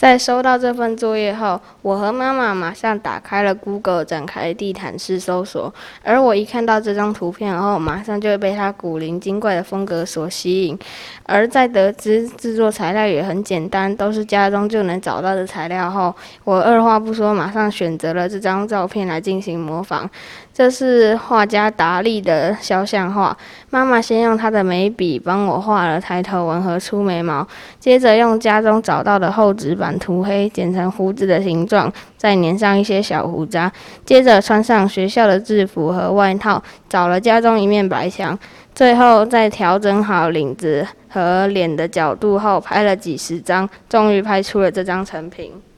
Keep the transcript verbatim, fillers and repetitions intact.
在收到这份作业后，我和妈妈马上打开了 Google， 展开地毯式搜索。而我一看到这张图片后，马上就被它古灵精怪的风格所吸引。而在得知制作材料也很简单，都是家中就能找到的材料后，我二话不说，马上选择了这张照片来进行模仿。这是画家达利的肖像画。妈妈先用她的眉笔帮我画了抬头纹和粗眉毛，接着用家中找到的厚纸板涂黑，剪成胡子的形状，再粘上一些小胡渣，接着穿上学校的制服和外套，找了家中一面白墙，最后在调整好领子和脸的角度后，拍了几十张，终于拍出了这张成品。